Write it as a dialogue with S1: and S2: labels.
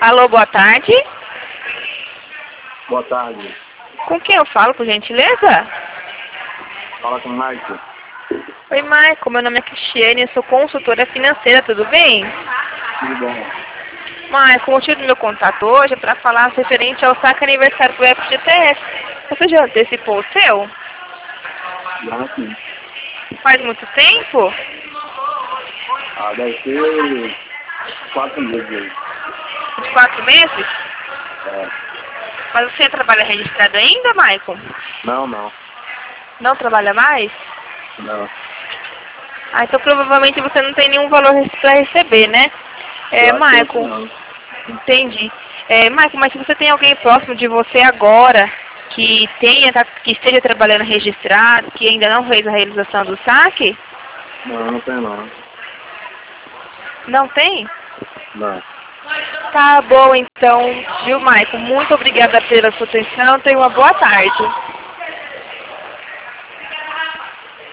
S1: Alô, boa tarde.
S2: Boa tarde.
S1: Com quem eu falo, por gentileza?
S2: Fala com o Mike.
S1: Oi, Maicon. Meu nome é Cristiane, eu sou consultora financeira, tudo bem?
S2: Tudo bom?
S1: Maicon, o motivo do meu contato hoje é para falar referente ao saque aniversário do FGTS. Você já antecipou o seu?
S2: Já sim.
S1: Faz muito tempo?
S2: Deve ser 4 meses aí.
S1: De 4 meses?
S2: É.
S1: Mas você trabalha registrado ainda, Maicon?
S2: Não.
S1: Não trabalha mais?
S2: Não.
S1: Ah, então provavelmente você não tem nenhum valor para receber, né?
S2: Eu acho que
S1: Maicon,
S2: não.
S1: entendi. Maicon, mas se você tem alguém próximo de você agora que esteja trabalhando registrado, que ainda não fez a realização do saque?
S2: Não tem não.
S1: Não tem?
S2: Não.
S1: Tá bom então, viu, Maicon? Muito obrigada pela sua atenção. Tenha uma boa tarde.